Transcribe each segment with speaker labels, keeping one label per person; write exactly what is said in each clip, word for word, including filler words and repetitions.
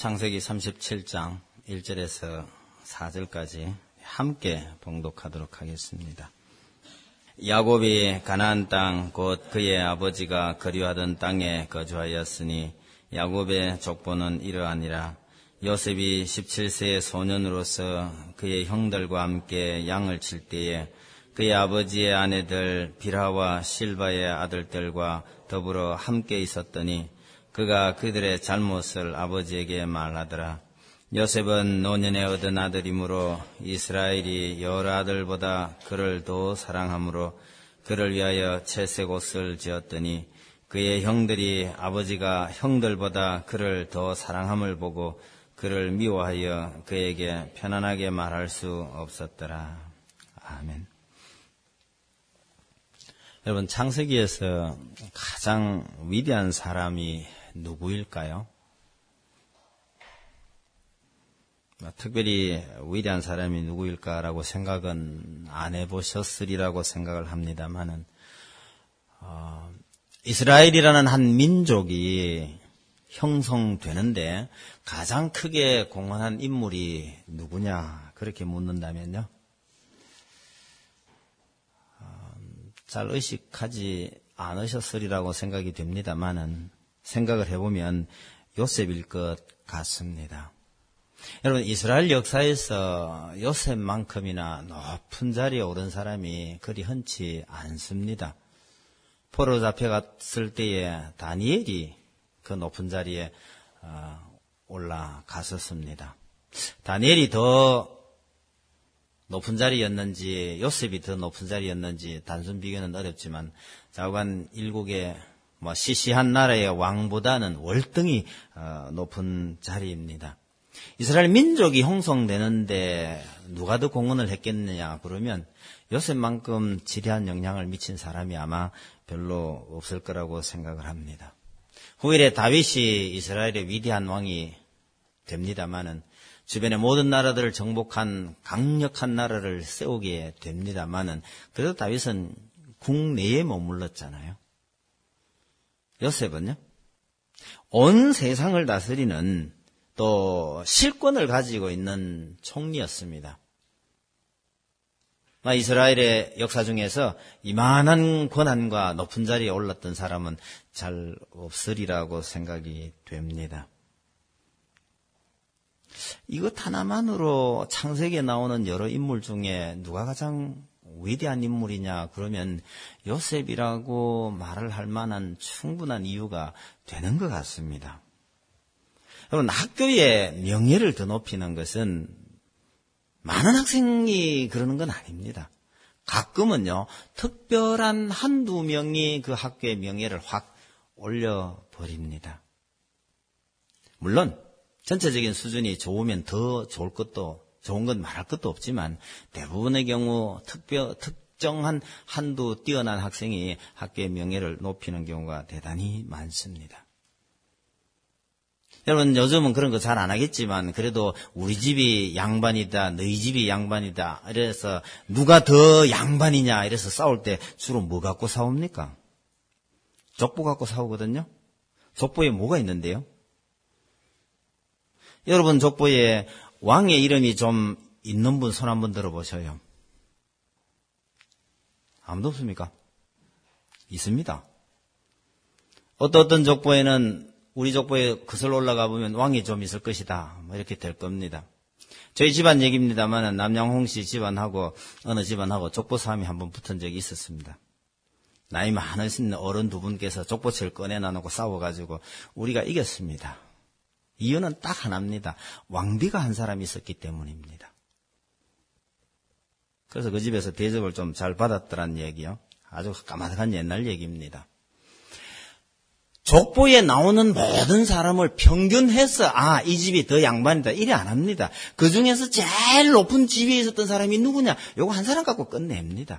Speaker 1: 창세기 삼십칠 장 일 절에서 사 절까지 함께 봉독하도록 하겠습니다. 야곱이 가나안 땅 곧 그의 아버지가 거류하던 땅에 거주하였으니 야곱의 족보는 이러하니라. 요셉이 십칠 세의 소년으로서 그의 형들과 함께 양을 칠 때에 그의 아버지의 아내들 빌하와 실바의 아들들과 더불어 함께 있었더니 그가 그들의 잘못을 아버지에게 말하더라. 요셉은 노년에 얻은 아들이므로 이스라엘이 여러 아들보다 그를 더 사랑하므로 그를 위하여 채색 옷을 지었더니 그의 형들이 아버지가 형들보다 그를 더 사랑함을 보고 그를 미워하여 그에게 편안하게 말할 수 없었더라. 아멘. 여러분, 창세기에서 가장 위대한 사람이 누구일까요? 특별히 위대한 사람이 누구일까라고 생각은 안 해보셨으리라고 생각을 합니다만은, 어, 이스라엘이라는 한 민족이 형성되는데 가장 크게 공헌한 인물이 누구냐, 그렇게 묻는다면요. 어, 잘 의식하지 않으셨으리라고 생각이 됩니다만은, 생각을 해보면 요셉일 것 같습니다. 여러분, 이스라엘 역사에서 요셉만큼이나 높은 자리에 오른 사람이 그리 흔치 않습니다. 포로 잡혀갔을 때에 다니엘이 그 높은 자리에 올라갔었습니다. 다니엘이 더 높은 자리였는지 요셉이 더 높은 자리였는지 단순 비교는 어렵지만 좌우간 일국의 뭐 시시한 나라의 왕보다는 월등히 높은 자리입니다. 이스라엘 민족이 형성되는데 누가 더 공헌을 했겠느냐 그러면 요셉만큼 지대한 영향을 미친 사람이 아마 별로 없을 거라고 생각을 합니다. 후일에 다윗이 이스라엘의 위대한 왕이 됩니다마는 주변의 모든 나라들을 정복한 강력한 나라를 세우게 됩니다마는 그래도 다윗은 국내에 머물렀잖아요. 요셉은요, 온 세상을 다스리는 또 실권을 가지고 있는 총리였습니다. 이스라엘의 역사 중에서 이만한 권한과 높은 자리에 올랐던 사람은 잘 없으리라고 생각이 됩니다. 이것 하나만으로 창세기에 나오는 여러 인물 중에 누가 가장 위대한 인물이냐 그러면 요셉이라고 말을 할 만한 충분한 이유가 되는 것 같습니다. 여러분, 학교의 명예를 더 높이는 것은 많은 학생이 그러는 건 아닙니다. 가끔은요, 특별한 한두 명이 그 학교의 명예를 확 올려버립니다. 물론 전체적인 수준이 좋으면 더 좋을 것도 좋은 건 말할 것도 없지만 대부분의 경우 특별, 특정한 한두 뛰어난 학생이 학교의 명예를 높이는 경우가 대단히 많습니다. 여러분, 요즘은 그런 거 잘 안 하겠지만 그래도 우리 집이 양반이다, 너희 집이 양반이다 이래서 누가 더 양반이냐 이래서 싸울 때 주로 뭐 갖고 싸웁니까? 족보 갖고 싸우거든요. 족보에 뭐가 있는데요? 여러분, 족보에 왕의 이름이 좀 있는 분 손 한번 들어보셔요. 아무도 없습니까? 있습니다. 어떤 어떤 족보에는 우리 족보에 거슬러 올라가 보면 왕이 좀 있을 것이다, 뭐 이렇게 될 겁니다. 저희 집안 얘기입니다만 남양홍 씨 집안하고 어느 집안하고 족보 싸움이 한번 붙은 적이 있었습니다. 나이 많으신 어른 두 분께서 족보책을 꺼내놔놓고 싸워가지고 우리가 이겼습니다. 이유는 딱 하나입니다. 왕비가 한 사람이 있었기 때문입니다. 그래서 그 집에서 대접을 좀 잘 받았더란 얘기요. 아주 까마득한 옛날 얘기입니다. 족보에 나오는 모든 사람을 평균해서 아, 이 집이 더 양반이다 이래 안 합니다. 그 중에서 제일 높은 지위에 있었던 사람이 누구냐, 요거 한 사람 갖고 끝냅니다.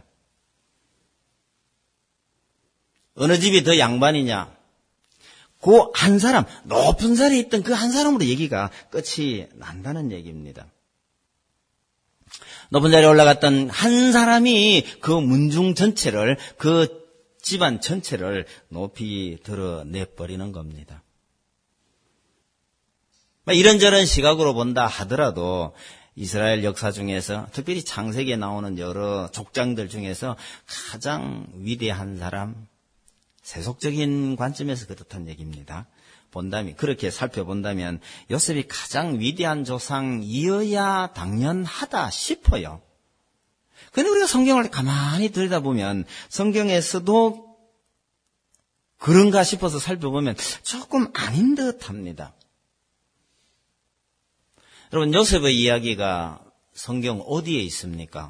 Speaker 1: 어느 집이 더 양반이냐, 그 한 사람, 높은 자리에 있던 그 한 사람으로 얘기가 끝이 난다는 얘기입니다. 높은 자리에 올라갔던 한 사람이 그 문중 전체를, 그 집안 전체를 높이 드러내버리는 겁니다. 이런저런 시각으로 본다 하더라도 이스라엘 역사 중에서 특별히 창세기에 나오는 여러 족장들 중에서 가장 위대한 사람, 세속적인 관점에서 그렇다는 얘기입니다. 본다면, 그렇게 살펴본다면 요셉이 가장 위대한 조상이어야 당연하다 싶어요. 그런데 우리가 성경을 가만히 들여다보면 성경에서도 그런가 싶어서 살펴보면 조금 아닌 듯합니다. 여러분, 요셉의 이야기가 성경 어디에 있습니까?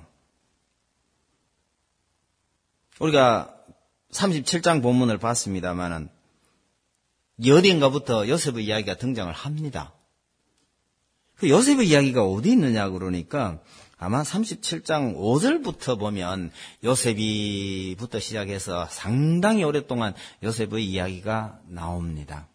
Speaker 1: 우리가 삼십칠 장 본문을 봤습니다마는 어디인가부터 요셉의 이야기가 등장을 합니다. 그 요셉의 이야기가 어디 있느냐 그러니까 아마 삼십칠 장 오 절부터 보면 요셉이부터 시작해서 상당히 오랫동안 요셉의 이야기가 나옵니다.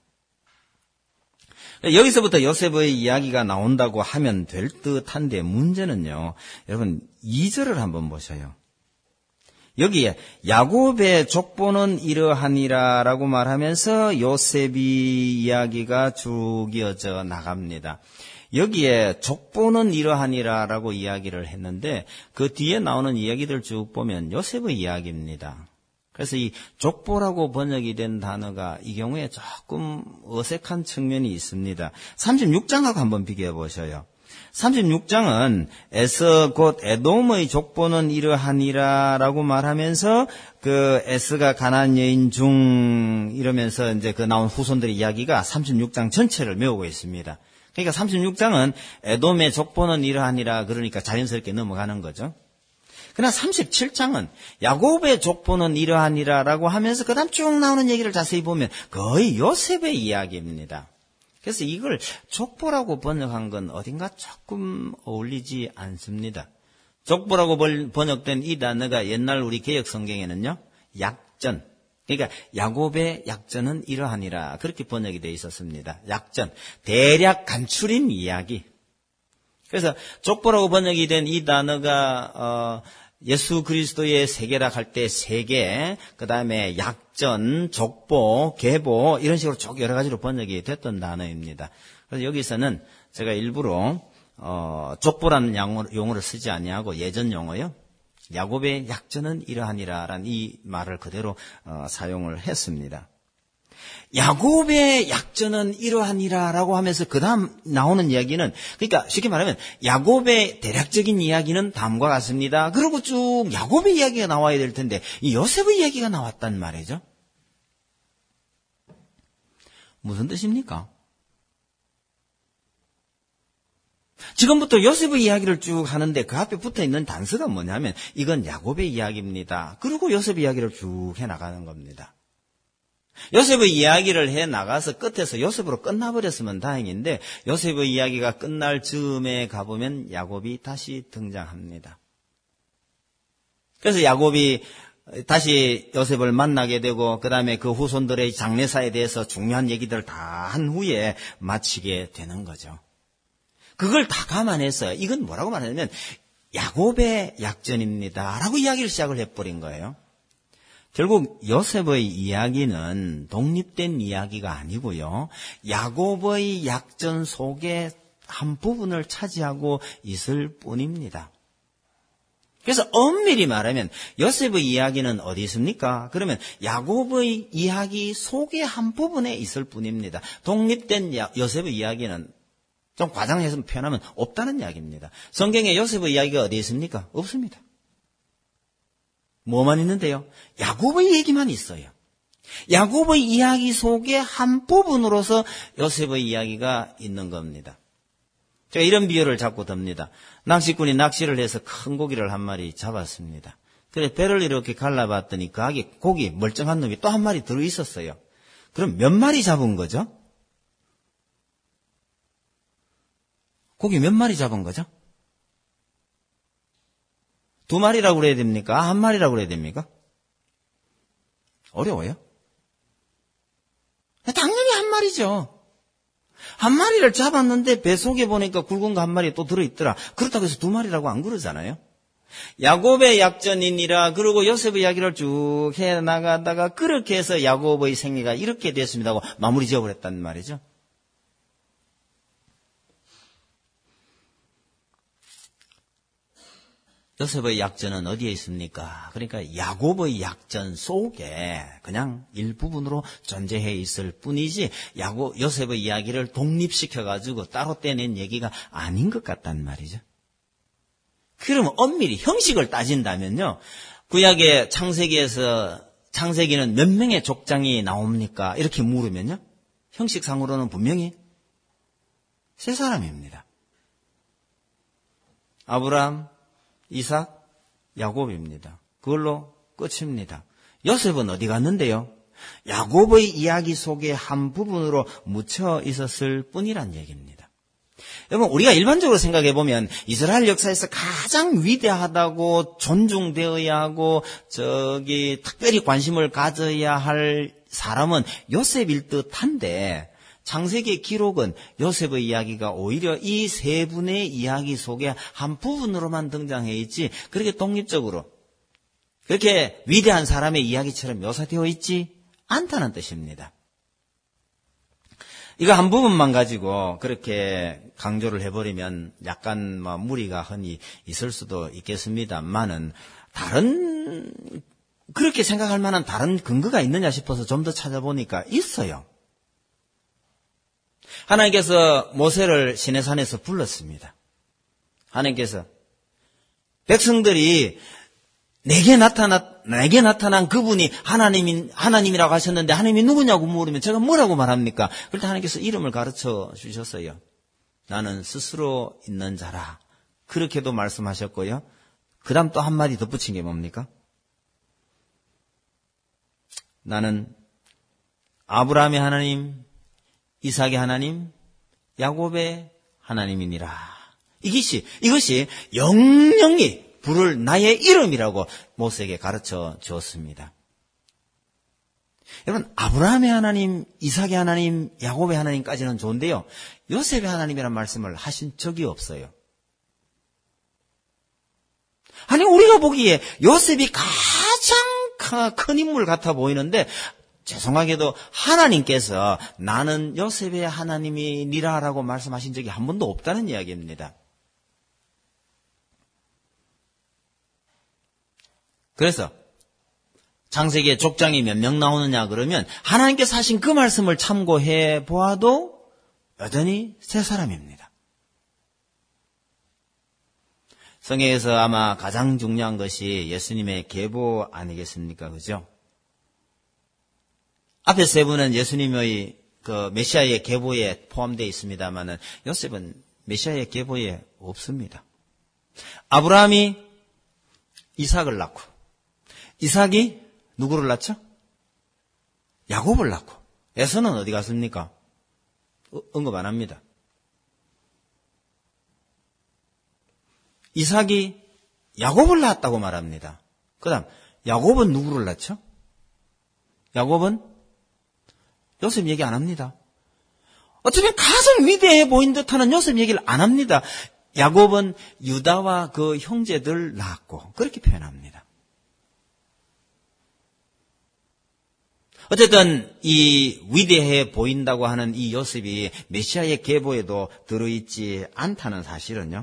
Speaker 1: 여기서부터 요셉의 이야기가 나온다고 하면 될 듯한데 문제는요. 여러분 이 절을 한번 보셔요. 여기에 야곱의 족보는 이러하니라 라고 말하면서 요셉이 이야기가 쭉 이어져 나갑니다. 여기에 족보는 이러하니라 라고 이야기를 했는데 그 뒤에 나오는 이야기들 쭉 보면 요셉의 이야기입니다. 그래서 이 족보라고 번역이 된 단어가 이 경우에 조금 어색한 측면이 있습니다. 삼십육 장하고 한번 비교해 보셔요. 삼십육 장은 에서 곧 에돔의 족보는 이러하니라 라고 말하면서 그 에스가 가나안 여인 중 이러면서 이제 그 나온 후손들의 이야기가 삼십육 장 전체를 메우고 있습니다. 그러니까 삼십육 장은 에돔의 족보는 이러하니라 그러니까 자연스럽게 넘어가는 거죠. 그러나 삼십칠 장은 야곱의 족보는 이러하니라 라고 하면서 그 다음 쭉 나오는 얘기를 자세히 보면 거의 요셉의 이야기입니다. 그래서 이걸 족보라고 번역한 건 어딘가 조금 어울리지 않습니다. 족보라고 번역된 이 단어가 옛날 우리 개역 성경에는요, 약전. 그러니까 야곱의 약전은 이러하니라 그렇게 번역이 되어 있었습니다. 약전, 대략 간추린 이야기. 그래서 족보라고 번역이 된 이 단어가 어, 예수 그리스도의 세계락 할 때 세계, 그 다음에 약전, 족보, 계보 이런 식으로 쭉 여러 가지로 번역이 됐던 단어입니다. 그래서 여기서는 제가 일부러 어, 족보라는 용어를 쓰지 아니하고 예전 용어요. 야곱의 약전은 이러하니라라는 이 말을 그대로 어, 사용을 했습니다. 야곱의 약전은 이러하니라라고 하면서 그 다음 나오는 이야기는 그러니까 쉽게 말하면 야곱의 대략적인 이야기는 다음과 같습니다. 그리고 쭉 야곱의 이야기가 나와야 될 텐데 이 요셉의 이야기가 나왔단 말이죠. 무슨 뜻입니까? 지금부터 요셉의 이야기를 쭉 하는데 그 앞에 붙어있는 단서가 뭐냐면 이건 야곱의 이야기입니다. 그리고 요셉의 이야기를 쭉 해나가는 겁니다. 요셉의 이야기를 해나가서 끝에서 요셉으로 끝나버렸으면 다행인데 요셉의 이야기가 끝날 즈음에 가보면 야곱이 다시 등장합니다. 그래서 야곱이 다시 요셉을 만나게 되고 그 다음에 그 후손들의 장래사에 대해서 중요한 얘기들을 다 한 후에 마치게 되는 거죠. 그걸 다 감안해서 이건 뭐라고 말하냐면 야곱의 약전입니다 라고 이야기를 시작을 해버린 거예요. 결국 요셉의 이야기는 독립된 이야기가 아니고요. 야곱의 약전 속에 한 부분을 차지하고 있을 뿐입니다. 그래서 엄밀히 말하면 요셉의 이야기는 어디 있습니까? 그러면 야곱의 이야기 속의 한 부분에 있을 뿐입니다. 독립된 요셉의 이야기는 좀 과장해서 표현하면 없다는 이야기입니다. 성경에 요셉의 이야기가 어디 있습니까? 없습니다. 뭐만 있는데요? 야곱의 얘기만 있어요. 야곱의 이야기 속의 한 부분으로서 요셉의 이야기가 있는 겁니다. 제가 이런 비유를 자꾸 듭니다. 낚시꾼이 낚시를 해서 큰 고기를 한 마리 잡았습니다. 그래서 배를 이렇게 갈라봤더니 그 안에 고기 멀쩡한 놈이 또 한 마리 들어있었어요. 그럼 몇 마리 잡은 거죠? 고기 몇 마리 잡은 거죠? 두 마리라고 그래야 됩니까? 한 마리라고 그래야 됩니까? 어려워요? 당연히 한 마리죠. 한 마리를 잡았는데 배 속에 보니까 굵은 거 한 마리 또 들어있더라. 그렇다고 해서 두 마리라고 안 그러잖아요. 야곱의 약전이니라 그리고 요셉의 이야기를 쭉 해나가다가 그렇게 해서 야곱의 생애가 이렇게 됐습니다 하고 마무리 지어버렸단 말이죠. 요셉의 약전은 어디에 있습니까? 그러니까 야곱의 약전 속에 그냥 일부분으로 존재해 있을 뿐이지 야곱, 요셉의 이야기를 독립시켜가지고 따로 떼낸 얘기가 아닌 것 같단 말이죠. 그러면 엄밀히 형식을 따진다면요. 구약의 창세기에서 창세기는 몇 명의 족장이 나옵니까? 이렇게 물으면요. 형식상으로는 분명히 세 사람입니다. 아브라함, 이삭, 야곱입니다. 그걸로 끝입니다. 요셉은 어디 갔는데요? 야곱의 이야기 속의 한 부분으로 묻혀 있었을 뿐이란 얘기입니다. 여러분, 우리가 일반적으로 생각해 보면 이스라엘 역사에서 가장 위대하다고 존중되어야 하고 저기 특별히 관심을 가져야 할 사람은 요셉일 듯한데 창세기 기록은 요셉의 이야기가 오히려 이 세 분의 이야기 속에 한 부분으로만 등장해 있지 그렇게 독립적으로 그렇게 위대한 사람의 이야기처럼 묘사되어 있지 않다는 뜻입니다. 이거 한 부분만 가지고 그렇게 강조를 해버리면 약간 뭐 무리가 흔히 있을 수도 있겠습니다만은 다른 그렇게 생각할 만한 다른 근거가 있느냐 싶어서 좀 더 찾아보니까 있어요. 하나님께서 모세를 시내산에서 불렀습니다. 하나님께서 백성들이 내게 나타나, 내게 나타난 그분이 하나님인, 하나님이라고 하셨는데 하나님이 누구냐고 물으면 제가 뭐라고 말합니까? 그럴 때 하나님께서 이름을 가르쳐 주셨어요. 나는 스스로 있는 자라. 그렇게도 말씀하셨고요. 그 다음 또 한마디 덧붙인 게 뭡니까? 나는 아브라함의 하나님, 이삭의 하나님, 야곱의 하나님이니라. 이것이, 이것이 영영이 부를 나의 이름이라고 모세에게 가르쳐 주었습니다. 여러분, 아브라함의 하나님, 이삭의 하나님, 야곱의 하나님까지는 좋은데요. 요셉의 하나님이라는 말씀을 하신 적이 없어요. 아니, 우리가 보기에 요셉이 가장 큰 인물 같아 보이는데 죄송하게도 하나님께서 나는 요셉의 하나님이니라라고 말씀하신 적이 한 번도 없다는 이야기입니다. 그래서 창세기에 족장이 몇 명 나오느냐 그러면 하나님께서 하신 그 말씀을 참고해 보아도 여전히 세 사람입니다. 성경에서 아마 가장 중요한 것이 예수님의 계보 아니겠습니까? 그죠? 앞에 세 분은 예수님의 그 메시아의 계보에 포함되어 있습니다만은 요셉은 메시아의 계보에 없습니다. 아브라함이 이삭을 낳고 이삭이 누구를 낳죠? 야곱을 낳고 에서는 어디 갔습니까? 언급 안 합니다. 이삭이 야곱을 낳았다고 말합니다. 그 다음 야곱은 누구를 낳죠? 야곱은 요셉 얘기 안 합니다. 어쩌면 가장 위대해 보인 듯하는 요셉 얘기를 안 합니다. 야곱은 유다와 그 형제들 낳았고 그렇게 표현합니다. 어쨌든 이 위대해 보인다고 하는 이 요셉이 메시아의 계보에도 들어있지 않다는 사실은요.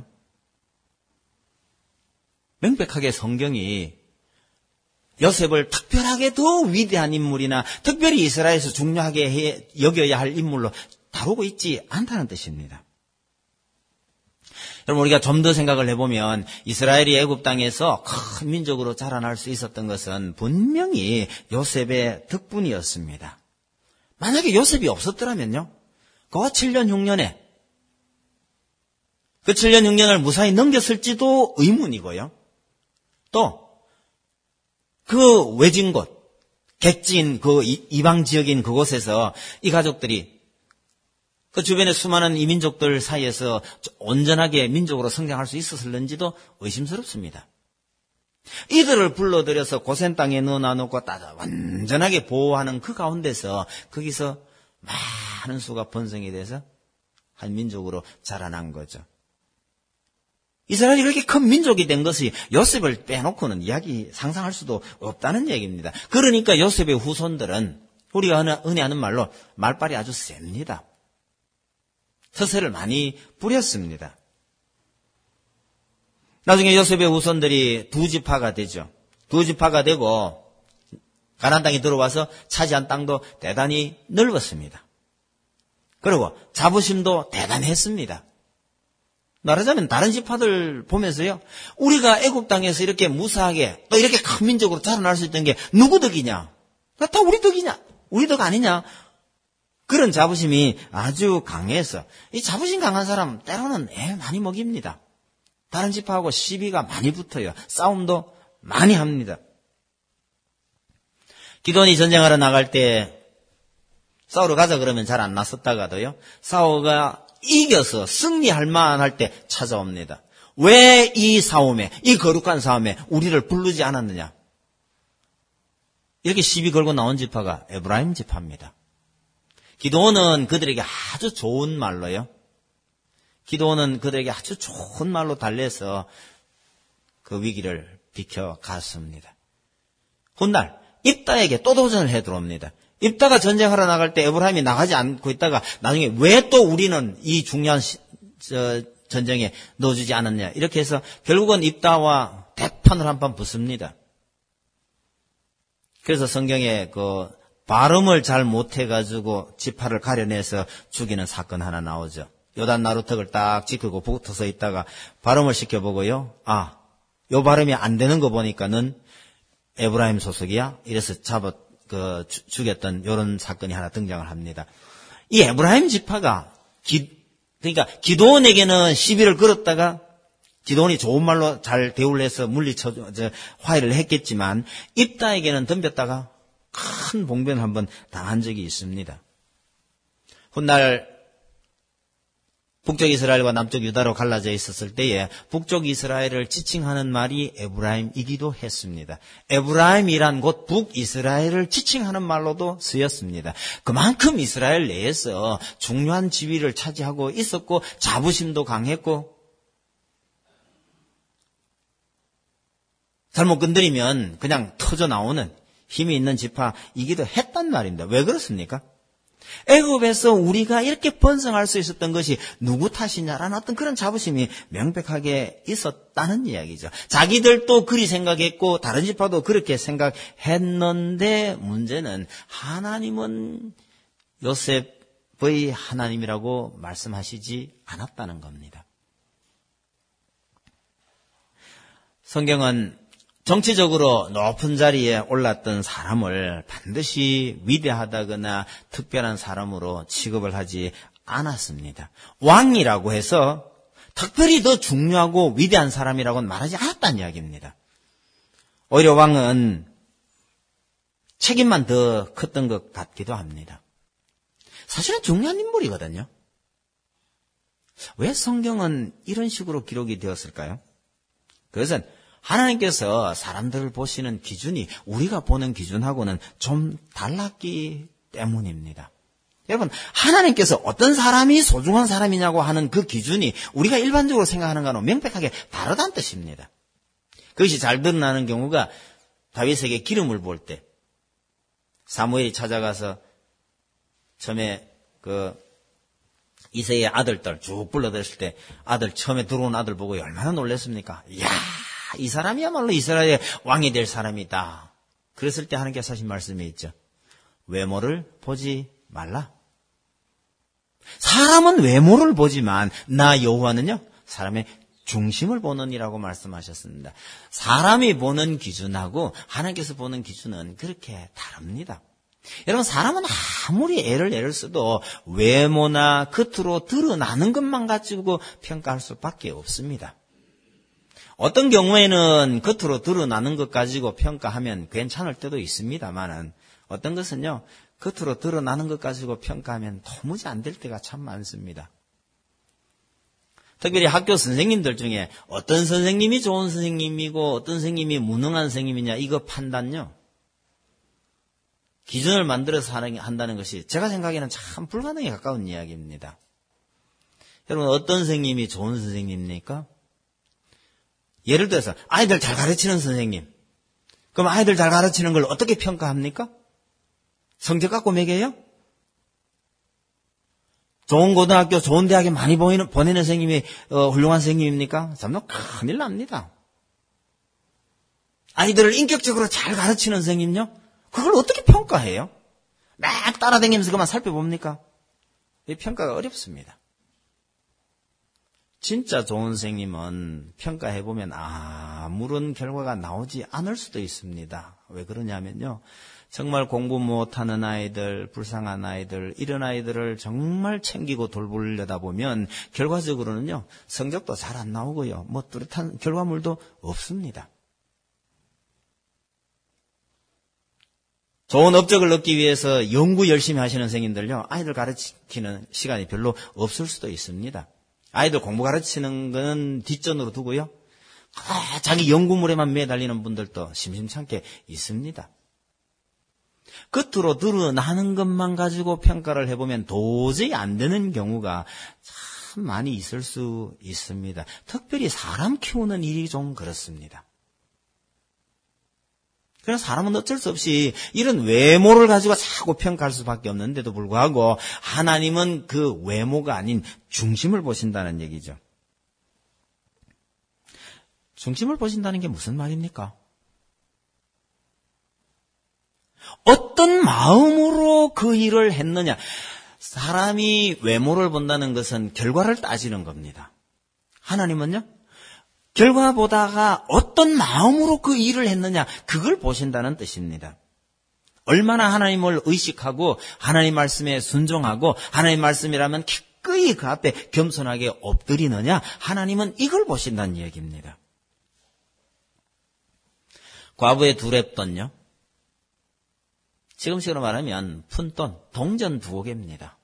Speaker 1: 명백하게 성경이 요셉을 특별하게 더 위대한 인물이나 특별히 이스라엘에서 중요하게 해, 여겨야 할 인물로 다루고 있지 않다는 뜻입니다. 여러분 우리가 좀 더 생각을 해보면 이스라엘이 애굽 땅에서 큰 민족으로 자라날 수 있었던 것은 분명히 요셉의 덕분이었습니다. 만약에 요셉이 없었더라면요. 그 칠 년 흉년에 그 칠 년 흉년을 무사히 넘겼을지도 의문이고요. 또 그 외진 곳, 객지인 그 이방 지역인 그곳에서 이 가족들이 그 주변의 수많은 이민족들 사이에서 온전하게 민족으로 성장할 수 있었을는지도 의심스럽습니다. 이들을 불러들여서 고센 땅에 넣어놓고 따져 완전하게 보호하는 그 가운데서 거기서 많은 수가 번성이 돼서 한 민족으로 자라난 거죠. 이스라엘이 그렇게 큰 민족이 된 것이 요셉을 빼놓고는 이야기 상상할 수도 없다는 얘기입니다. 그러니까 요셉의 후손들은 우리가 흔히 하는 말로 말빨이 아주 셉니다. 터세를 많이 부렸습니다. 나중에 요셉의 후손들이 두 지파가 되죠. 두 지파가 되고 가나안 땅에 들어와서 차지한 땅도 대단히 넓었습니다. 그리고 자부심도 대단했습니다. 말하자면 다른 지파들 보면서요, 우리가 애굽 땅에서 이렇게 무사하게 또 이렇게 큰 민족으로 자라날 수 있던 게 누구 덕이냐? 다 우리 덕이냐? 우리 덕 아니냐? 그런 자부심이 아주 강해서 이 자부심 강한 사람 때로는 애 많이 먹입니다. 다른 지파하고 시비가 많이 붙어요. 싸움도 많이 합니다. 기드온이 전쟁하러 나갈 때 싸우러 가자 그러면 잘 안 나섰다가도요, 싸우가 이겨서 승리할 만할 때 찾아옵니다. 왜 이 싸움에, 이 거룩한 싸움에 우리를 부르지 않았느냐? 이렇게 시비 걸고 나온 지파가 에브라임 지파입니다. 기드온은 그들에게 아주 좋은 말로요. 기드온은 그들에게 아주 좋은 말로 달래서 그 위기를 비켜갔습니다. 훗날 입다에게 또 도전을 해 들어옵니다. 입다가 전쟁하러 나갈 때 에브라임이 나가지 않고 있다가 나중에 왜 또 우리는 이 중요한 시, 저, 전쟁에 넣어주지 않았냐. 이렇게 해서 결국은 입다와 대판을 한판 붙습니다. 그래서 성경에 그 발음을 잘 못해가지고 지파를 가려내서 죽이는 사건 하나 나오죠. 요단 나루턱을 딱 지키고 붙어서 있다가 발음을 시켜보고요. 아, 요 발음이 안 되는 거 보니까는 에브라임 소속이야? 이래서 잡아, 그, 주, 죽였던 요런 사건이 하나 등장을 합니다. 이 에브라임 지파가 기, 그러니까 기드온에게는 시비를 걸었다가 기드온이 좋은 말로 잘 대우를 해서 물리쳐, 저, 화해를 했겠지만 입다에게는 덤볐다가 큰 봉변을 한번 당한 적이 있습니다. 훗날 북쪽 이스라엘과 남쪽 유다로 갈라져 있었을 때에 북쪽 이스라엘을 지칭하는 말이 에브라임이기도 했습니다. 에브라임이란 곧 북이스라엘을 지칭하는 말로도 쓰였습니다. 그만큼 이스라엘 내에서 중요한 지위를 차지하고 있었고 자부심도 강했고 잘못 건드리면 그냥 터져 나오는 힘이 있는 지파이기도 했단 말입니다. 왜 그렇습니까? 애굽에서 우리가 이렇게 번성할 수 있었던 것이 누구 탓이냐라는 어떤 그런 자부심이 명백하게 있었다는 이야기죠. 자기들도 그리 생각했고 다른 지파도 그렇게 생각했는데 문제는 하나님은 요셉의 하나님이라고 말씀하시지 않았다는 겁니다. 성경은 정치적으로 높은 자리에 올랐던 사람을 반드시 위대하다거나 특별한 사람으로 취급을 하지 않았습니다. 왕이라고 해서 특별히 더 중요하고 위대한 사람이라고는 말하지 않았다는 이야기입니다. 오히려 왕은 책임만 더 컸던 것 같기도 합니다. 사실은 중요한 인물이거든요. 왜 성경은 이런 식으로 기록이 되었을까요? 그것은 하나님께서 사람들을 보시는 기준이 우리가 보는 기준하고는 좀 달랐기 때문입니다. 여러분, 하나님께서 어떤 사람이 소중한 사람이냐고 하는 그 기준이 우리가 일반적으로 생각하는 거는 명백하게 다르다는 뜻입니다. 그것이 잘 드러나는 경우가 다윗에게 기름을 부을 때 사무엘이 찾아가서 처음에 그 이새의 아들들 쭉 불러들였을 때 아들 처음에 들어온 아들 보고 얼마나 놀랐습니까? 이야, 이 사람이야말로 이스라엘의 왕이 될 사람이다. 그랬을 때 하나님께서 하신 말씀이 있죠. 외모를 보지 말라. 사람은 외모를 보지만 나 여호와는요 사람의 중심을 보느니라고 말씀하셨습니다. 사람이 보는 기준하고 하나님께서 보는 기준은 그렇게 다릅니다. 여러분, 사람은 아무리 애를 애를 써도 외모나 겉으로 드러나는 것만 가지고 평가할 수밖에 없습니다. 어떤 경우에는 겉으로 드러나는 것 가지고 평가하면 괜찮을 때도 있습니다만은 어떤 것은요 겉으로 드러나는 것 가지고 평가하면 도무지 안 될 때가 참 많습니다. 특별히 학교 선생님들 중에 어떤 선생님이 좋은 선생님이고 어떤 선생님이 무능한 선생님이냐 이거 판단요 기준을 만들어서 한다는 것이 제가 생각에는 참 불가능에 가까운 이야기입니다. 여러분, 어떤 선생님이 좋은 선생님입니까? 예를 들어서 아이들 잘 가르치는 선생님. 그럼 아이들 잘 가르치는 걸 어떻게 평가합니까? 성적 갖고 매겨요? 좋은 고등학교, 좋은 대학에 많이 보내는, 보내는 선생님이 어, 훌륭한 선생님입니까? 참너 큰일 납니다. 아이들을 인격적으로 잘 가르치는 선생님요? 그걸 어떻게 평가해요? 막 따라다니면서 그만 살펴봅니까? 이 평가가 어렵습니다. 진짜 좋은 선생님은 평가해보면 아무런 결과가 나오지 않을 수도 있습니다. 왜 그러냐면요. 정말 공부 못하는 아이들, 불쌍한 아이들, 이런 아이들을 정말 챙기고 돌보려다 보면 결과적으로는요. 성적도 잘 안 나오고요. 뭐 뚜렷한 결과물도 없습니다. 좋은 업적을 얻기 위해서 연구 열심히 하시는 선생님들요. 아이들 가르치는 시간이 별로 없을 수도 있습니다. 아이들 공부 가르치는 건 뒷전으로 두고요. 아, 자기 연구물에만 매달리는 분들도 심심찮게 있습니다. 겉으로 드러나는 것만 가지고 평가를 해보면 도저히 안 되는 경우가 참 많이 있을 수 있습니다. 특별히 사람 키우는 일이 좀 그렇습니다. 그래서 사람은 어쩔 수 없이 이런 외모를 가지고 자꾸 평가할 수밖에 없는데도 불구하고 하나님은 그 외모가 아닌 중심을 보신다는 얘기죠. 중심을 보신다는 게 무슨 말입니까? 어떤 마음으로 그 일을 했느냐. 사람이 외모를 본다는 것은 결과를 따지는 겁니다. 하나님은요? 결과보다가 어떤 마음으로 그 일을 했느냐, 그걸 보신다는 뜻입니다. 얼마나 하나님을 의식하고 하나님 말씀에 순종하고 하나님 말씀이라면 기꺼이 그 앞에 겸손하게 엎드리느냐, 하나님은 이걸 보신다는 얘기입니다. 과부의 두렙돈요. 지금식으로 말하면 푼돈, 동전 두어 개입니다.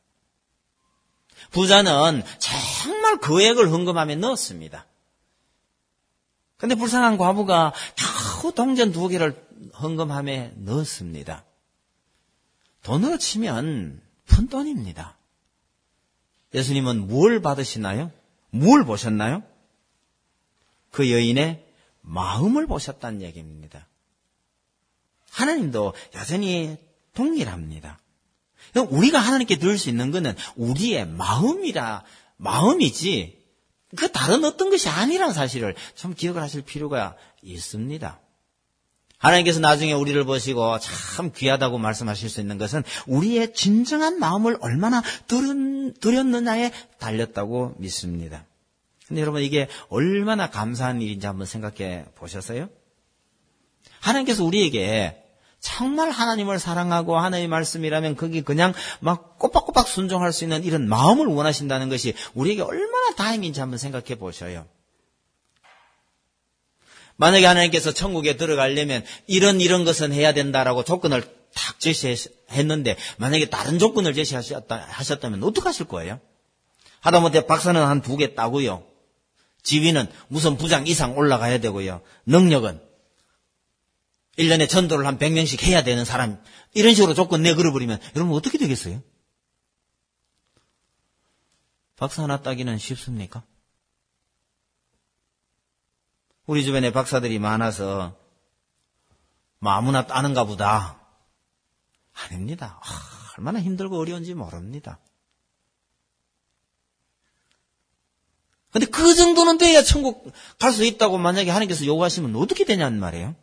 Speaker 1: 부자는 정말 거액을 헌금함에 넣었습니다. 근데 불쌍한 과부가 겨우 동전 두어 개를 헌금함에 넣었습니다. 돈으로 치면 푼돈입니다. 예수님은 뭘 받으시나요? 뭘 보셨나요? 그 여인의 마음을 보셨다는 얘기입니다. 하나님도 여전히 동일합니다. 우리가 하나님께 드릴 수 있는 것은 우리의 마음이라, 마음이지 그 다른 어떤 것이 아니라는 사실을 좀 기억을 하실 필요가 있습니다. 하나님께서 나중에 우리를 보시고 참 귀하다고 말씀하실 수 있는 것은 우리의 진정한 마음을 얼마나 드렸느냐에 달렸다고 믿습니다. 근데 여러분, 이게 얼마나 감사한 일인지 한번 생각해 보셨어요? 하나님께서 우리에게 정말 하나님을 사랑하고 하나님의 말씀이라면 거기 그냥 막 꼬박꼬박 순종할 수 있는 이런 마음을 원하신다는 것이 우리에게 얼마나 다행인지 한번 생각해 보셔요. 만약에 하나님께서 천국에 들어가려면 이런 이런 것은 해야 된다라고 조건을 딱 제시했는데 만약에 다른 조건을 제시하셨다면 어떡하실 거예요? 하다못해 박사는 한 두 개 따고요. 지위는 무슨 부장 이상 올라가야 되고요. 능력은 일 년에 전도를 한 백 명씩 해야 되는 사람, 이런 식으로 조건 내걸어버리면 여러분 어떻게 되겠어요? 박사 하나 따기는 쉽습니까? 우리 주변에 박사들이 많아서 뭐 아무나 따는가 보다. 아닙니다. 아, 얼마나 힘들고 어려운지 모릅니다. 근데 그 정도는 돼야 천국 갈 수 있다고 만약에 하나님께서 요구하시면 어떻게 되냐는 말이에요.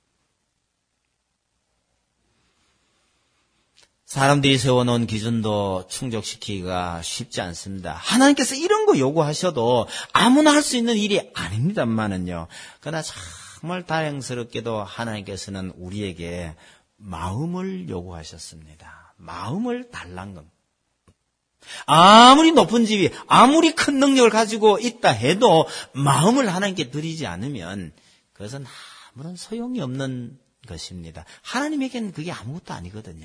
Speaker 1: 사람들이 세워놓은 기준도 충족시키기가 쉽지 않습니다. 하나님께서 이런 거 요구하셔도 아무나 할 수 있는 일이 아닙니다만은요. 그러나 정말 다행스럽게도 하나님께서는 우리에게 마음을 요구하셨습니다. 마음을 달란 겁니다. 아무리 높은 지위, 아무리 큰 능력을 가지고 있다 해도 마음을 하나님께 드리지 않으면 그것은 아무런 소용이 없는 것입니다. 하나님에게는 그게 아무것도 아니거든요.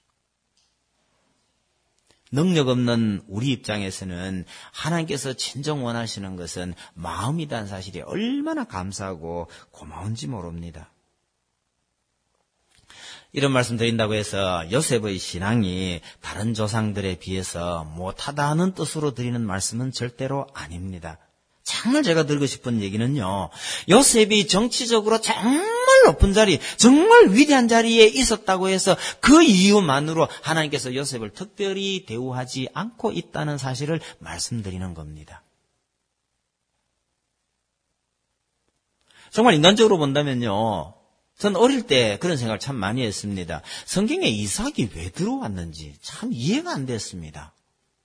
Speaker 1: 능력 없는 우리 입장에서는 하나님께서 진정 원하시는 것은 마음이라는 사실이 얼마나 감사하고 고마운지 모릅니다. 이런 말씀 드린다고 해서 요셉의 신앙이 다른 조상들에 비해서 못하다는 뜻으로 드리는 말씀은 절대로 아닙니다. 정말 제가 드리고 싶은 얘기는요, 요셉이 정치적으로 정말 높은 자리, 정말 위대한 자리에 있었다고 해서 그 이유만으로 하나님께서 요셉을 특별히 대우하지 않고 있다는 사실을 말씀드리는 겁니다. 정말 인간적으로 본다면요, 전 어릴 때 그런 생각을 참 많이 했습니다. 성경에 이삭이 왜 들어왔는지 참 이해가 안 됐습니다.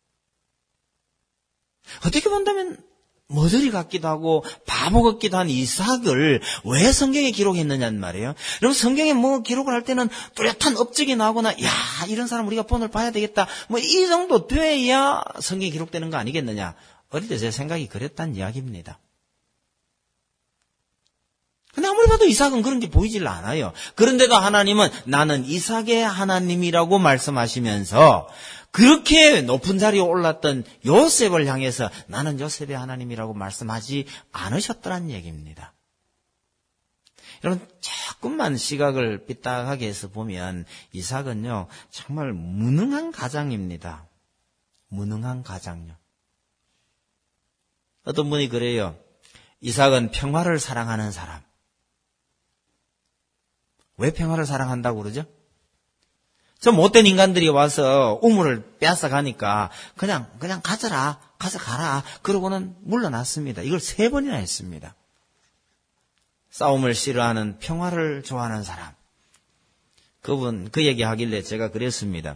Speaker 1: 어떻게 본다면 머저리 같기도 하고 바보 같기도 한 이삭을 왜 성경에 기록했느냐는 말이에요. 여러분, 성경에 뭐 기록을 할 때는 뚜렷한 업적이 나오거나 야, 이런 사람 우리가 본을 봐야 되겠다, 뭐 이 정도 돼야 성경에 기록되는 거 아니겠느냐. 어릴 때 제 생각이 그랬단 이야기입니다. 근데 아무리 봐도 이삭은 그런 게 보이질 않아요. 그런데도 하나님은 나는 이삭의 하나님이라고 말씀하시면서 그렇게 높은 자리에 올랐던 요셉을 향해서 나는 요셉의 하나님이라고 말씀하지 않으셨더란 얘기입니다. 여러분, 조금만 시각을 삐딱하게 해서 보면 이삭은요, 정말 무능한 가장입니다. 무능한 가장요. 어떤 분이 그래요. 이삭은 평화를 사랑하는 사람. 왜 평화를 사랑한다고 그러죠? 저 못된 인간들이 와서 우물을 빼앗아 가니까 그냥 그냥 가져라, 가서 가라. 그러고는 물러났습니다. 이걸 세 번이나 했습니다. 싸움을 싫어하는 평화를 좋아하는 사람. 그분 그 얘기하길래 제가 그랬습니다.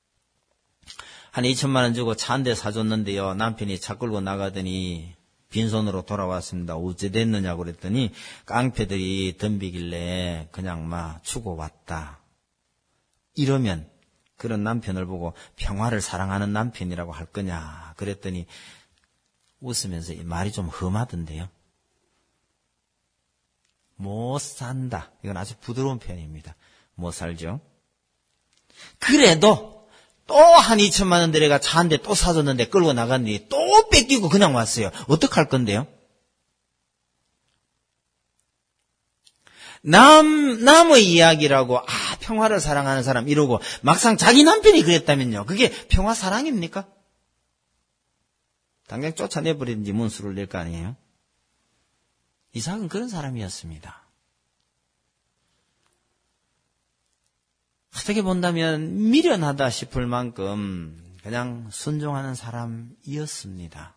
Speaker 1: 한 이천만 원 주고 차 한 대 사줬는데요, 남편이 차 끌고 나가더니 빈손으로 돌아왔습니다. 어째 됐느냐고 그랬더니 깡패들이 덤비길래 그냥 막 주고 왔다. 이러면 그런 남편을 보고 평화를 사랑하는 남편이라고 할 거냐 그랬더니 웃으면서 이 말이 좀 험하던데요. 못 산다. 이건 아주 부드러운 표현입니다. 못 살죠. 그래도 또 한 이천만 원 들여가 차 한 대 또 사줬는데 끌고 나갔더니 또 뺏기고 그냥 왔어요. 어떡할 건데요? 남, 남의 이야기라고, 아, 평화를 사랑하는 사람 이러고 막상 자기 남편이 그랬다면요, 그게 평화 사랑입니까? 당장 쫓아내버리든지 문수를 낼 거 아니에요? 이삭은 그런 사람이었습니다. 어떻게 본다면 미련하다 싶을 만큼 그냥 순종하는 사람이었습니다.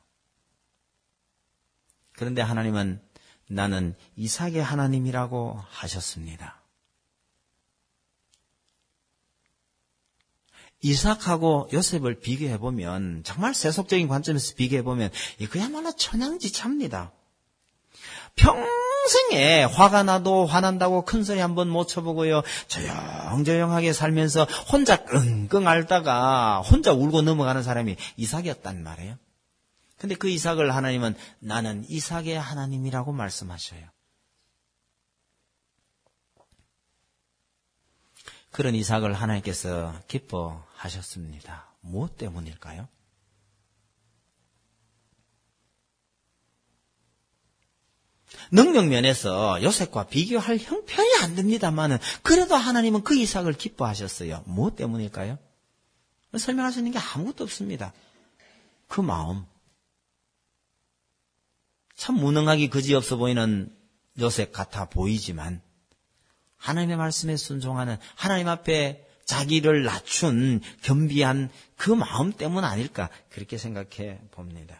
Speaker 1: 그런데 하나님은 나는 이삭의 하나님이라고 하셨습니다. 이삭하고 요셉을 비교해보면, 정말 세속적인 관점에서 비교해보면 그야말로 천양지차입니다. 평생에 화가 나도 화난다고 큰소리 한번 못 쳐보고요, 조용조용하게 살면서 혼자 끙끙 앓다가 혼자 울고 넘어가는 사람이 이삭이었단 말이에요. 근데 그 이삭을 하나님은 나는 이삭의 하나님이라고 말씀하셔요. 그런 이삭을 하나님께서 기뻐하셨습니다. 무엇 때문일까요? 능력 면에서 요셉과 비교할 형편이 안 됩니다만은 그래도 하나님은 그 이삭을 기뻐하셨어요. 무엇 때문일까요? 설명할 수 있는 게 아무것도 없습니다. 그 마음. 참 무능하기 그지없어 보이는 요셉 같아 보이지만 하나님의 말씀에 순종하는, 하나님 앞에 자기를 낮춘 겸비한 그 마음 때문 아닐까, 그렇게 생각해 봅니다.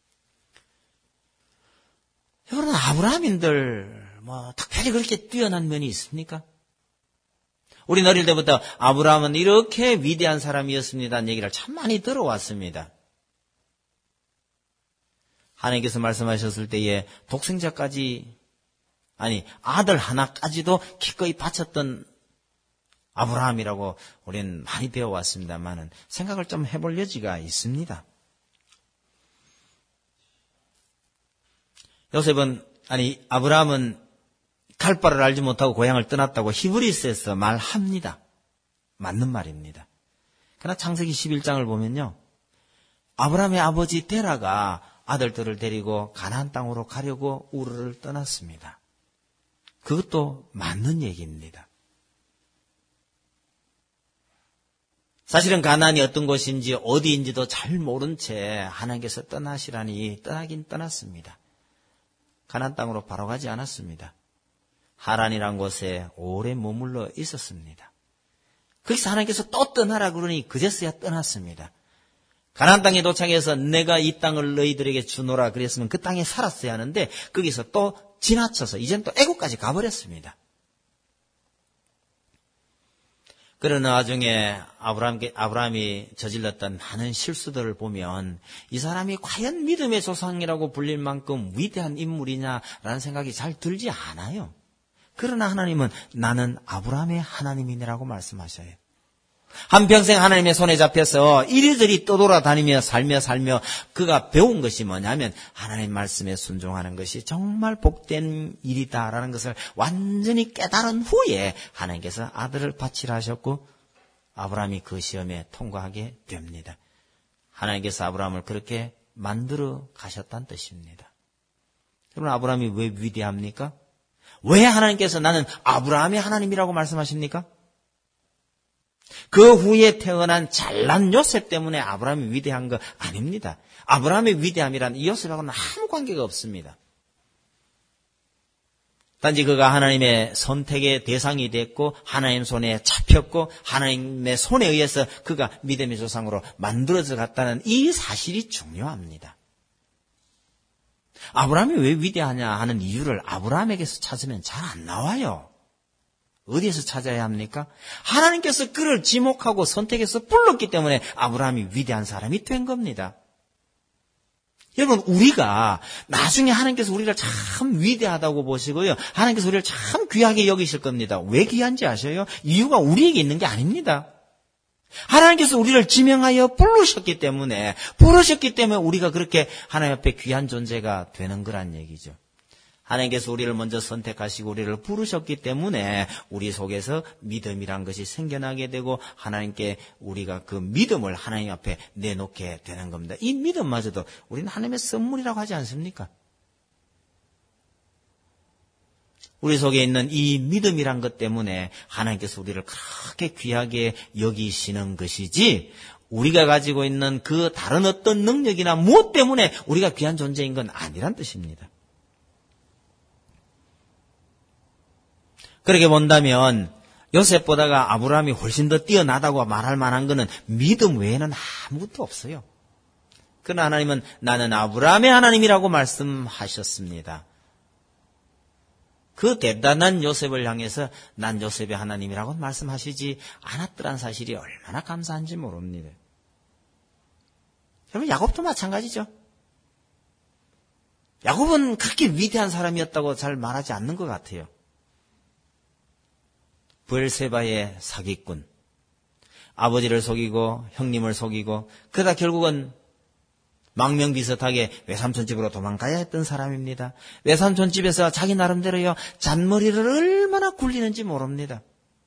Speaker 1: 여러분, 아브라함인들 뭐 특별히 그렇게 뛰어난 면이 있습니까? 우리 어릴 때부터 아브라함은 이렇게 위대한 사람이었습니다는 얘기를 참 많이 들어왔습니다. 하나님께서 말씀하셨을 때에 독생자까지, 아니 아들 하나까지도 기꺼이 바쳤던 아브라함이라고 우리는 많이 배워왔습니다만은 생각을 좀 해볼 여지가 있습니다. 요셉은, 아니 아브라함은 갈 바를 알지 못하고 고향을 떠났다고 히브리서에서 말합니다. 맞는 말입니다. 그러나 창세기 십일 장을 보면요, 아브라함의 아버지 데라가 아들들을 데리고 가나안 땅으로 가려고 우르를 떠났습니다. 그것도 맞는 얘기입니다. 사실은 가나안이 어떤 곳인지 어디인지도 잘 모른 채 하나님께서 떠나시라니 떠나긴 떠났습니다. 가나안 땅으로 바로 가지 않았습니다. 하란이란 곳에 오래 머물러 있었습니다. 거기서 하나님께서 또 떠나라 그러니 그제서야 떠났습니다. 가나안 땅에 도착해서 내가 이 땅을 너희들에게 주노라 그랬으면 그 땅에 살았어야 하는데 거기서 또 지나쳐서 이젠 또 애국까지 가버렸습니다. 그러나 나중에 아브라함, 아브라함이 저질렀던 많은 실수들을 보면 이 사람이 과연 믿음의 조상이라고 불릴 만큼 위대한 인물이냐라는 생각이 잘 들지 않아요. 그러나 하나님은 나는 아브라함의 하나님이라고 말씀하셔요. 한평생 하나님의 손에 잡혀서 이리저리 떠돌아다니며 살며 살며 그가 배운 것이 뭐냐면 하나님 말씀에 순종하는 것이 정말 복된 일이다라는 것을 완전히 깨달은 후에 하나님께서 아들을 바치라 하셨고 아브라함이 그 시험에 통과하게 됩니다. 하나님께서 아브라함을 그렇게 만들어 가셨다는 뜻입니다. 그러면 아브라함이 왜 위대합니까? 왜 하나님께서 나는 아브라함의 하나님이라고 말씀하십니까? 그 후에 태어난 잘난 요셉 때문에 아브라함이 위대한 거 아닙니다. 아브라함의 위대함이란 이 요셉하고는 아무 관계가 없습니다. 단지 그가 하나님의 선택의 대상이 됐고 하나님 손에 잡혔고 하나님의 손에 의해서 그가 믿음의 조상으로 만들어져 갔다는 이 사실이 중요합니다. 아브라함이 왜 위대하냐 하는 이유를 아브라함에게서 찾으면 잘 안 나와요. 어디에서 찾아야 합니까? 하나님께서 그를 지목하고 선택해서 불렀기 때문에 아브라함이 위대한 사람이 된 겁니다. 여러분, 우리가 나중에 하나님께서 우리를 참 위대하다고 보시고요. 하나님께서 우리를 참 귀하게 여기실 겁니다. 왜 귀한지 아셔요? 이유가 우리에게 있는 게 아닙니다. 하나님께서 우리를 지명하여 부르셨기 때문에, 부르셨기 때문에 우리가 그렇게 하나님 앞에 귀한 존재가 되는 거란 얘기죠. 하나님께서 우리를 먼저 선택하시고 우리를 부르셨기 때문에 우리 속에서 믿음이란 것이 생겨나게 되고 하나님께 우리가 그 믿음을 하나님 앞에 내놓게 되는 겁니다. 이 믿음마저도 우리는 하나님의 선물이라고 하지 않습니까? 우리 속에 있는 이 믿음이란 것 때문에 하나님께서 우리를 그렇게 귀하게 여기시는 것이지 우리가 가지고 있는 그 다른 어떤 능력이나 무엇 때문에 우리가 귀한 존재인 건 아니란 뜻입니다. 그렇게 본다면 요셉보다가 아브라함이 훨씬 더 뛰어나다고 말할 만한 것은 믿음 외에는 아무것도 없어요. 그러나 하나님은 나는 아브라함의 하나님이라고 말씀하셨습니다. 그 대단한 요셉을 향해서 난 요셉의 하나님이라고 말씀하시지 않았더란 사실이 얼마나 감사한지 모릅니다. 여러분, 야곱도 마찬가지죠. 야곱은 그렇게 위대한 사람이었다고 잘 말하지 않는 것 같아요. 브엘세바의 사기꾼, 아버지를 속이고 형님을 속이고 그러다 결국은 망명비슷하게 외삼촌 집으로 도망가야 했던 사람입니다. 외삼촌 집에서 자기 나름대로요 잔머리를 얼마나 굴리는지 모릅니다.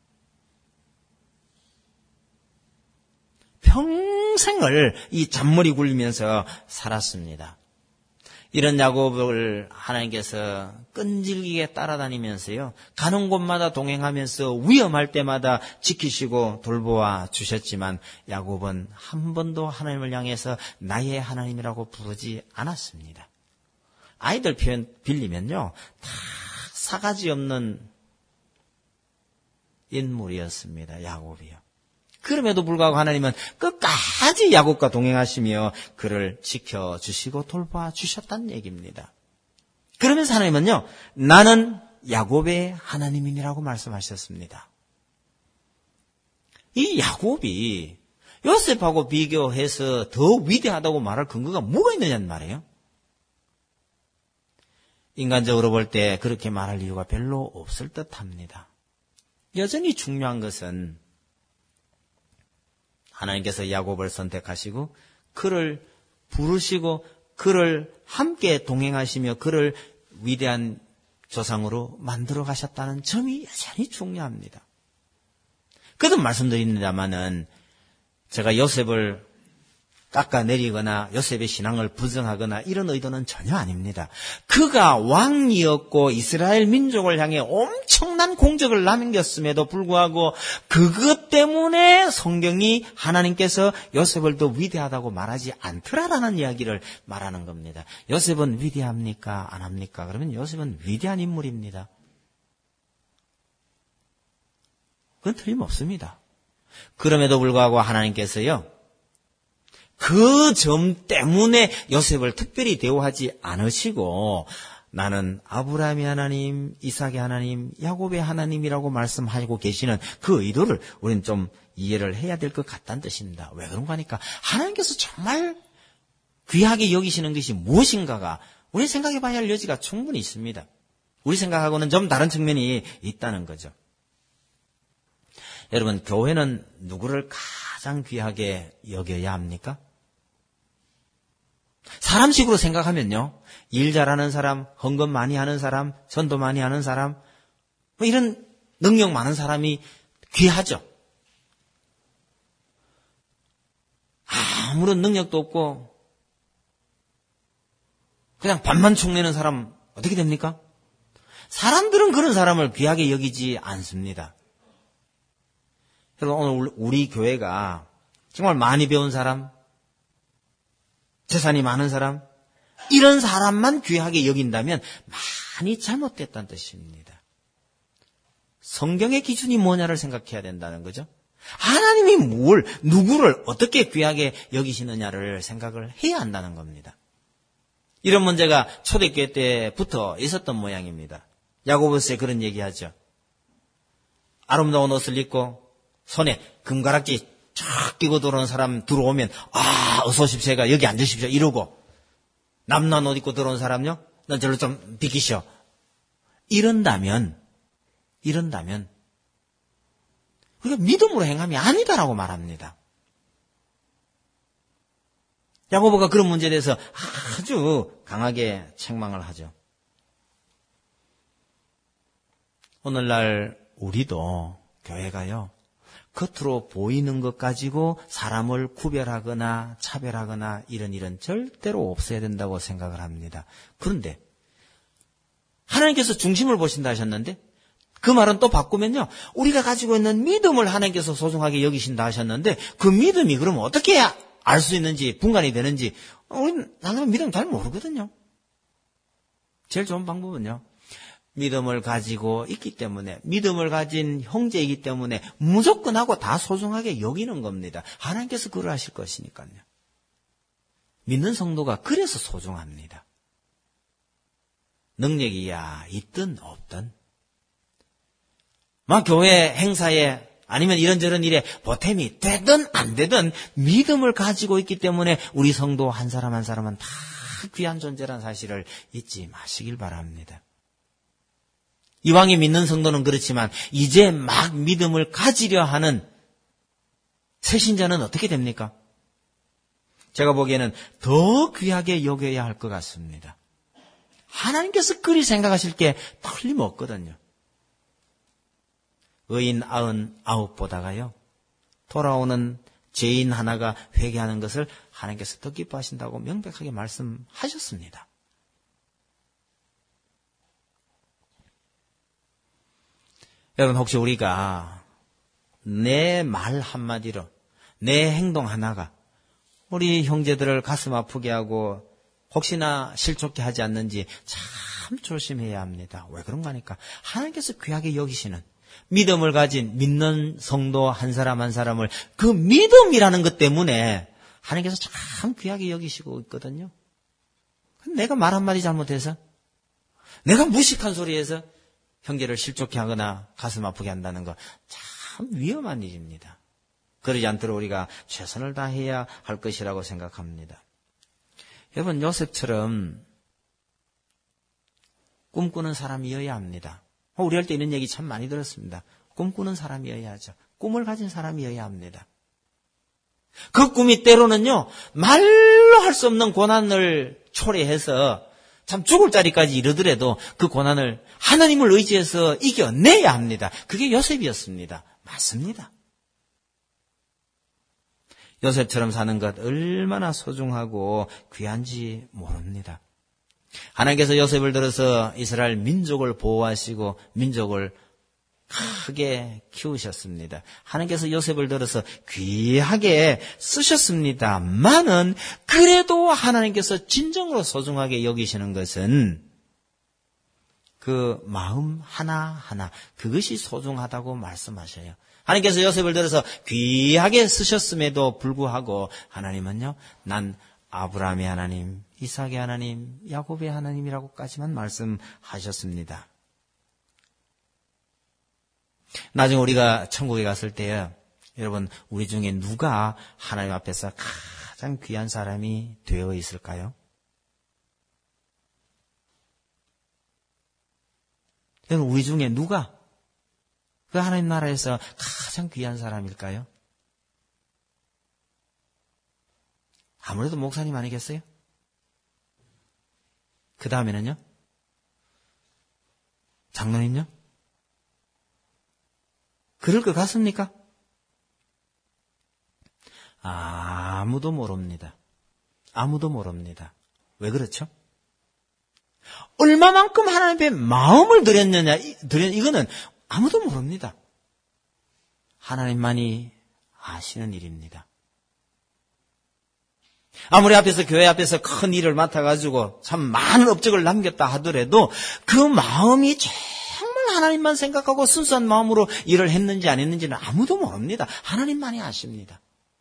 Speaker 1: 평생을 이 잔머리 굴리면서 살았습니다. 이런 야곱을 하나님께서 끈질기게 따라다니면서요. 가는 곳마다 동행하면서 위험할 때마다 지키시고 돌보아 주셨지만 야곱은 한 번도 하나님을 향해서 나의 하나님이라고 부르지 않았습니다. 아이들 표현 빌리면요. 다 사가지 없는 인물이었습니다. 야곱이요. 그럼에도 불구하고 하나님은 끝까지 야곱과 동행하시며 그를 지켜주시고 돌봐주셨다는 얘기입니다. 그러면서 하나님은요. 나는 야곱의 하나님이라고 말씀하셨습니다. 이 야곱이 요셉하고 비교해서 더 위대하다고 말할 근거가 뭐가 있느냐는 말이에요. 인간적으로 볼 때 그렇게 말할 이유가 별로 없을 듯합니다. 여전히 중요한 것은 하나님께서 야곱을 선택하시고 그를 부르시고 그를 함께 동행하시며 그를 위대한 조상으로 만들어 가셨다는 점이 여전히 중요합니다. 거듭 말씀드립니다마는 제가 요셉을 깎아내리거나 요셉의 신앙을 부정하거나 이런 의도는 전혀 아닙니다. 그가 왕이었고 이스라엘 민족을 향해 엄청난 공적을 남겼음에도 불구하고 그것 때문에 성경이 하나님께서 요셉을 더 위대하다고 말하지 않더라라는 이야기를 말하는 겁니다. 요셉은 위대합니까? 안 합니까? 그러면 요셉은 위대한 인물입니다. 그건 틀림없습니다. 그럼에도 불구하고 하나님께서요, 그 점 때문에 요셉을 특별히 대우하지 않으시고 나는 아브라함의 하나님, 이삭의 하나님, 야곱의 하나님이라고 말씀하고 계시는 그 의도를 우리는 좀 이해를 해야 될 것 같다는 뜻입니다. 왜 그런가 하니까 하나님께서 정말 귀하게 여기시는 것이 무엇인가가 우리 생각해 봐야 할 여지가 충분히 있습니다. 우리 생각하고는 좀 다른 측면이 있다는 거죠. 여러분, 교회는 누구를 가장 귀하게 여겨야 합니까? 사람식으로 생각하면요, 일 잘하는 사람, 헌금 많이 하는 사람, 전도 많이 하는 사람, 뭐 이런 능력 많은 사람이 귀하죠. 아무런 능력도 없고 그냥 밥만 총내는 사람 어떻게 됩니까? 사람들은 그런 사람을 귀하게 여기지 않습니다. 그래서 오늘 우리 교회가 정말 많이 배운 사람, 재산이 많은 사람, 이런 사람만 귀하게 여긴다면 많이 잘못됐다는 뜻입니다. 성경의 기준이 뭐냐를 생각해야 된다는 거죠. 하나님이 뭘, 누구를 어떻게 귀하게 여기시느냐를 생각을 해야 한다는 겁니다. 이런 문제가 초대교회 때부터 있었던 모양입니다. 야고보서에 그런 얘기하죠. 아름다운 옷을 입고 손에 금가락지 쫙 끼고 들어오는 사람 들어오면 아 어서 오십시오가 여기 앉으십시오 이러고, 남난 옷 입고 들어온 사람요, 넌 저를 좀 비키시오. 이런다면 이런다면 우리가 믿음으로 행함이 아니다라고 말합니다. 야고보가 그런 문제에 대해서 아주 강하게 책망을 하죠. 오늘날 우리도 교회가요, 겉으로 보이는 것 가지고 사람을 구별하거나 차별하거나 이런 일은 절대로 없어야 된다고 생각을 합니다. 그런데 하나님께서 중심을 보신다 하셨는데 그 말은 또 바꾸면요, 우리가 가지고 있는 믿음을 하나님께서 소중하게 여기신다 하셨는데 그 믿음이 그러면 어떻게 해야 알 수 있는지, 분간이 되는지 우리는 나는 믿음 잘 모르거든요. 제일 좋은 방법은요, 믿음을 가지고 있기 때문에, 믿음을 가진 형제이기 때문에 무조건 하고 다 소중하게 여기는 겁니다. 하나님께서 그걸 하실 것이니까요. 믿는 성도가 그래서 소중합니다. 능력이야 있든 없든, 막 교회 행사에 아니면 이런저런 일에 보탬이 되든 안 되든 믿음을 가지고 있기 때문에 우리 성도 한 사람 한 사람은 다 귀한 존재라는 사실을 잊지 마시길 바랍니다. 이왕에 믿는 성도는 그렇지만 이제 막 믿음을 가지려 하는 새신자는 어떻게 됩니까? 제가 보기에는 더 귀하게 여겨야 할 것 같습니다. 하나님께서 그리 생각하실 게 틀림없거든요. 의인 아흔 아홉보다가요, 돌아오는 죄인 하나가 회개하는 것을 하나님께서 더 기뻐하신다고 명백하게 말씀하셨습니다. 여러분, 혹시 우리가 내 말 한마디로, 내 행동 하나가 우리 형제들을 가슴 아프게 하고 혹시나 실족게 하지 않는지 참 조심해야 합니다. 왜 그런가 하니까 하나님께서 귀하게 여기시는 믿음을 가진 믿는 성도 한 사람 한 사람을 그 믿음이라는 것 때문에 하나님께서 참 귀하게 여기시고 있거든요. 내가 말 한마디 잘못해서, 내가 무식한 소리해서 형제를 실족해 하거나 가슴 아프게 한다는 거 참 위험한 일입니다. 그러지 않도록 우리가 최선을 다해야 할 것이라고 생각합니다. 여러분, 요셉처럼 꿈꾸는 사람이어야 합니다. 우리 할 때 이런 얘기 참 많이 들었습니다. 꿈꾸는 사람이어야 하죠. 꿈을 가진 사람이어야 합니다. 그 꿈이 때로는요, 말로 할 수 없는 고난을 초래해서 참 죽을 자리까지 이르더라도 그 고난을 하나님을 의지해서 이겨내야 합니다. 그게 요셉이었습니다. 맞습니다. 요셉처럼 사는 것 얼마나 소중하고 귀한지 모릅니다. 하나님께서 요셉을 들어서 이스라엘 민족을 보호하시고 민족을 크게 키우셨습니다. 하나님께서 요셉을 들어서 귀하게 쓰셨습니다만은 그래도 하나님께서 진정으로 소중하게 여기시는 것은 그 마음 하나하나, 그것이 소중하다고 말씀하셔요. 하나님께서 요셉을 들어서 귀하게 쓰셨음에도 불구하고 하나님은요, 난 아브라함의 하나님, 이삭의 하나님, 야곱의 하나님이라고까지만 말씀하셨습니다. 나중에 우리가 천국에 갔을 때요, 여러분, 우리 중에 누가 하나님 앞에서 가장 귀한 사람이 되어 있을까요? 여러분, 우리 중에 누가 그 하나님 나라에서 가장 귀한 사람일까요? 아무래도 목사님 아니겠어요? 그 다음에는요? 장로님요? 그럴 것 같습니까? 아무도 모릅니다. 아무도 모릅니다. 왜 그렇죠? 얼마만큼 하나님 앞에 마음을 드렸느냐, 드렸, 이거는 아무도 모릅니다. 하나님만이 아시는 일입니다. 아무리 앞에서, 교회 앞에서 큰 일을 맡아가지고 참 많은 업적을 남겼다 하더라도 그 마음이 정말 하나님만 생각하고 순수한 마음으로 일을 했는지 안 했는지는 아무도 모릅니다. 하나님만이 아십니다.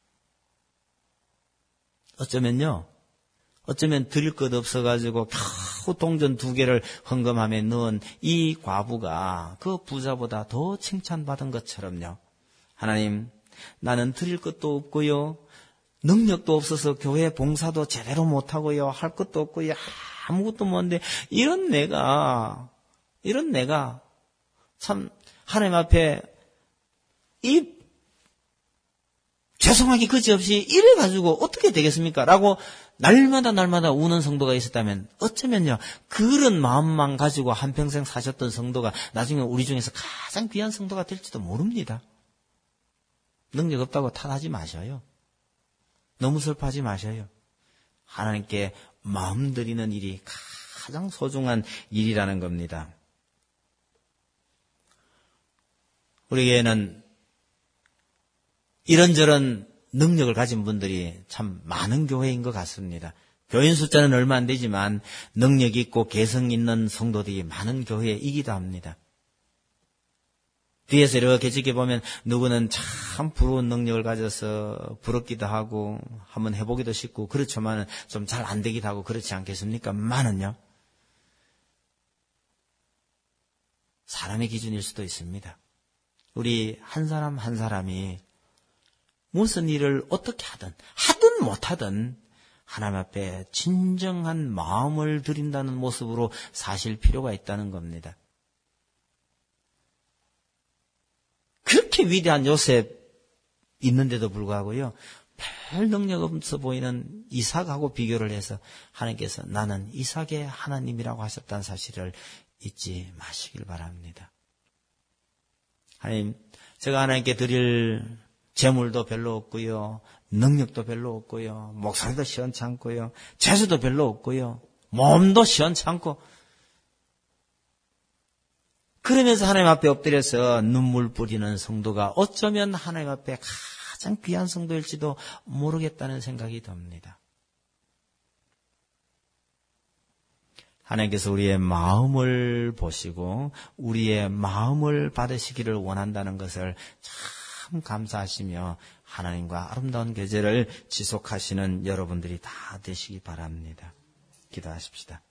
Speaker 1: 어쩌면요, 어쩌면 드릴 것 없어가지고 겨우 동전 두 개를 헌금함에 넣은 이 과부가 그 부자보다 더 칭찬받은 것처럼요. 하나님, 나는 드릴 것도 없고요, 능력도 없어서 교회 봉사도 제대로 못하고요, 할 것도 없고요, 아무것도 못한데 이런 내가, 이런 내가 참 하나님 앞에 이 죄송하기 그지없이 이래가지고 어떻게 되겠습니까? 라고 날마다 날마다 우는 성도가 있었다면 어쩌면요, 그런 마음만 가지고 한평생 사셨던 성도가 나중에 우리 중에서 가장 귀한 성도가 될지도 모릅니다. 능력 없다고 탓하지 마셔요. 너무 슬퍼하지 마셔요. 하나님께 마음 드리는 일이 가장 소중한 일이라는 겁니다. 우리에게는 이런저런 능력을 가진 분들이 참 많은 교회인 것 같습니다. 교인 숫자는 얼마 안 되지만 능력 있고 개성 있는 성도들이 많은 교회이기도 합니다. 뒤에서 이렇게 지켜보면 누구는 참 부러운 능력을 가져서 부럽기도 하고 한번 해보기도 쉽고 그렇지만 좀 잘 안 되기도 하고 그렇지 않겠습니까? 많은요, 사람의 기준일 수도 있습니다. 우리 한 사람 한 사람이 무슨 일을 어떻게 하든 하든 못하든 하나님 앞에 진정한 마음을 드린다는 모습으로 사실 필요가 있다는 겁니다. 그렇게 위대한 요셉 있는데도 불구하고요, 별 능력 없어 보이는 이삭하고 비교를 해서 하나님께서 나는 이삭의 하나님이라고 하셨다는 사실을 잊지 마시길 바랍니다. 하나님, 제가 하나님께 드릴 재물도 별로 없고요, 능력도 별로 없고요, 목소리도 시원찮고요, 재수도 별로 없고요, 몸도 시원찮고, 그러면서 하나님 앞에 엎드려서 눈물 뿌리는 성도가 어쩌면 하나님 앞에 가장 귀한 성도일지도 모르겠다는 생각이 듭니다. 하나님께서 우리의 마음을 보시고 우리의 마음을 받으시기를 원한다는 것을 참 감사하시며 하나님과 아름다운 계절을 지속하시는 여러분들이 다 되시기 바랍니다. 기도하십시다.